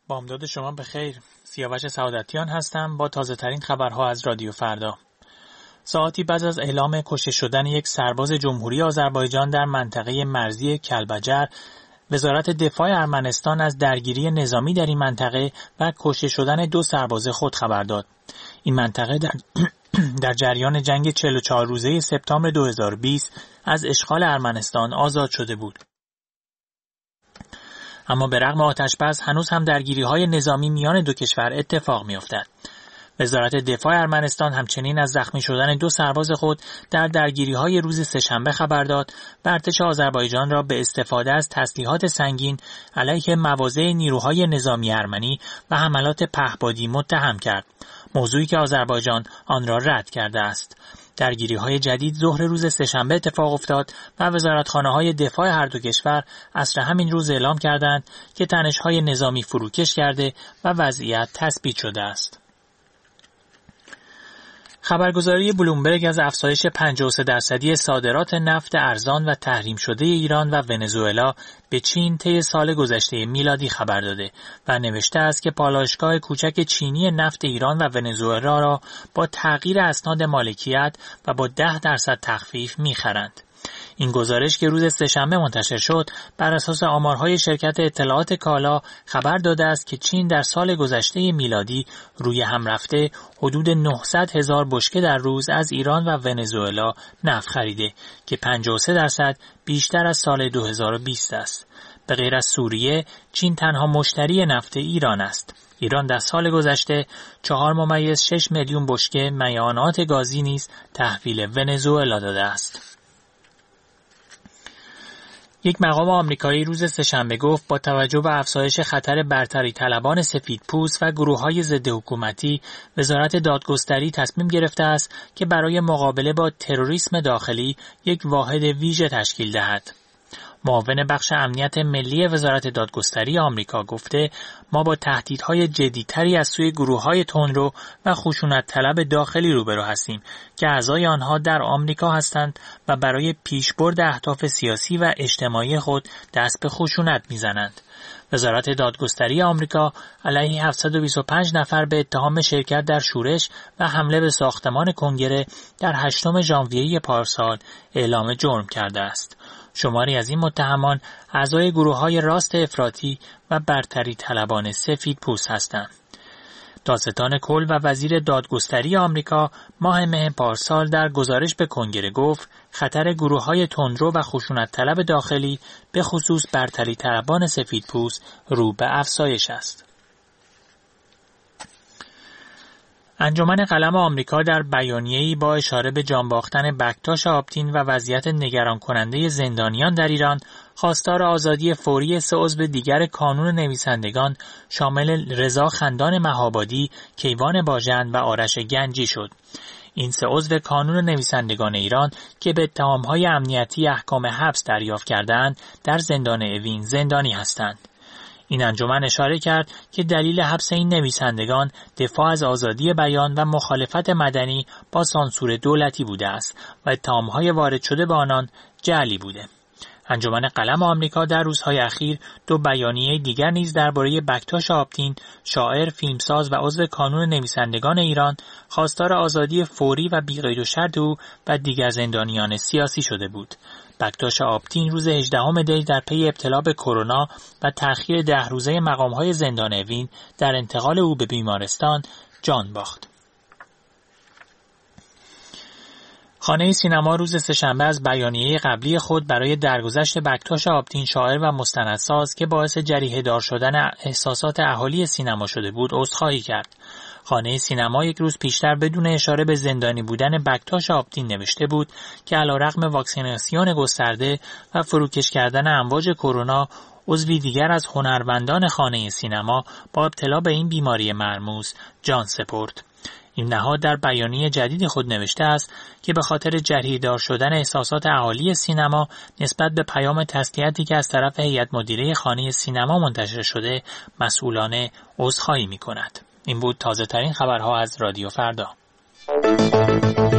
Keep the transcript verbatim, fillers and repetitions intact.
بامداد شما بخیر. سیاوش سعادتیان هستم با تازه ترین خبرها از رادیو فردا. ساعتی بعد از اعلام کشته شدن یک سرباز جمهوری آذربایجان در منطقه مرزی کلبجر، وزارت دفاع ارمنستان از درگیری نظامی در این منطقه و کشته شدن دو سرباز خود خبر داد. این منطقه در در جریان جنگ چهل و چهار روزه سپتامبر دو هزار و بیست از اشغال ارمنستان آزاد شده بود. اما به رغم آتش‌بس هنوز هم درگیری‌های نظامی میان دو کشور اتفاق می‌افتد. وزارت دفاع ارمنستان همچنین از زخمی شدن دو سرباز خود در درگیری‌های روز سه‌شنبه خبر داد و ارتش آذربایجان را به استفاده از تسلیحات سنگین علیه مواضع نیروهای نظامی ارمنی و حملات پهپادی متهم کرد، موضوعی که آذربایجان آن را رد کرده است. درگیری‌های جدید ظهر روز سه‌شنبه اتفاق افتاد و وزارتخانه‌های دفاع هر دو کشور عصر همین روز اعلام کردند که تنش‌های نظامی فروکش کرده و وضعیت تثبیت شده است. خبرگزاری بلومبرگ از افزایش پنجاه و سه درصدی صادرات نفت ارزان و تحریم شده ایران و ونزوئلا به چین طی سال گذشته میلادی خبر داده و نوشته است که پالایشگاه کوچک چینی نفت ایران و ونزوئلا را با تغییر اسناد مالکیت و با ده درصد تخفیف می‌خرند. این گزارش که روز سه‌شنبه منتشر شد بر اساس آمارهای شرکت اطلاعات کالا خبر داده است که چین در سال گذشته میلادی روی هم رفته حدود نهصد هزار بشکه در روز از ایران و ونزوئلا نفت خریده که پنجاه و سه درصد بیشتر از سال دو هزار و بیست است. به غیر از سوریه، چین تنها مشتری نفت ایران است. ایران در سال گذشته چهار ممیز شش میلیون بشکه میعانات گازی نیز تحویل ونزوئلا داده است. یک مقام آمریکایی روز سه‌شنبه گفت با توجه به افزایش خطر برتری طلبان سفیدپوست و گروه‌های ضد حکومتی، وزارت دادگستری تصمیم گرفته است که برای مقابله با تروریسم داخلی یک واحد ویژه تشکیل دهد. معاون بخش امنیت ملی وزارت دادگستری آمریکا گفته ما با تهدیدهای جدی‌تری از سوی گروه‌های تندرو و خشونت طلب داخلی روبرو هستیم که اعضای آنها در آمریکا هستند و برای پیشبرد اهداف سیاسی و اجتماعی خود دست به خشونت می‌زنند. وزارت دادگستری آمریکا علیه هفتصد و بیست و پنج نفر به اتهام شرکت در شورش و حمله به ساختمان کنگره در هشتم ژانویه پارسال اعلام جرم کرده است. شماری از این متهمان اعضای گروه‌های راست افراطی و برتری طلبان سفید پوست هستند. دادستان کل و وزیر دادگستری آمریکا ماه مه پارسال در گزارش به کنگره گفت خطر گروه‌های تندرو و خشونت طلب داخلی به خصوص برتری طلبان سفید پوست رو به افزایش است. انجمن قلم آمریکا در بیانیه‌ای با اشاره به جان باختن بکتاش آبتین و وضعیت نگران کننده زندانیان در ایران خواستار آزادی فوری سه عضو دیگر کانون نویسندگان شامل رضا خندان مهابادی، کیوان باژن و آرش گنجی شد. این سه عضو کانون نویسندگان ایران که به اتهام‌های امنیتی احکام حبس دریافت کردند در زندان اوین زندانی هستند. این انجمن اشاره کرد که دلیل حبس این نویسندگان دفاع از آزادی بیان و مخالفت مدنی با سانسور دولتی بوده است و اتهام‌های وارد شده به آنان جعلی بوده. انجمن قلم آمریکا در روزهای اخیر دو بیانیه دیگر نیز درباره بکتاش آبتین، شاعر، فیلمساز و عضو کانون نویسندگان ایران، خواستار آزادی فوری و بی‌قید و شرط او و دیگر زندانیان سیاسی شده بود. بکتاش آبتین روز هجدهم دی در پی ابتلا به کرونا و تأخیر ده روزه مقام‌های زندان اوین در انتقال او به بیمارستان جان باخت. خانه سینما روز سه‌شنبه از بیانیه قبلی خود برای درگذشت بکتاش آبتین، شاعر و مستندساز که باعث جریحه‌دار شدن احساسات اهالی سینما شده بود، عذرخواهی کرد. خانه سینما یک روز پیشتر بدون اشاره به زندانی بودن بکتاش آبتین نوشته بود که علیرغم واکسیناسیون گسترده و فروکش کردن امواج کرونا، عضوی دیگر از هنرمندان خانه سینما با ابتلا به این بیماری مرموز جان سپرد. این نهاد در بیانیه جدید خود نوشته است که به خاطر جریحه‌دار شدن احساسات اهالی سینما نسبت به پیام تسلیتی که از طرف هیئت مدیره خانه سینما منتشر شده، مسئولانه عذرخواهی می‌کند. این بود تازه ترین خبرها از رادیو فردا.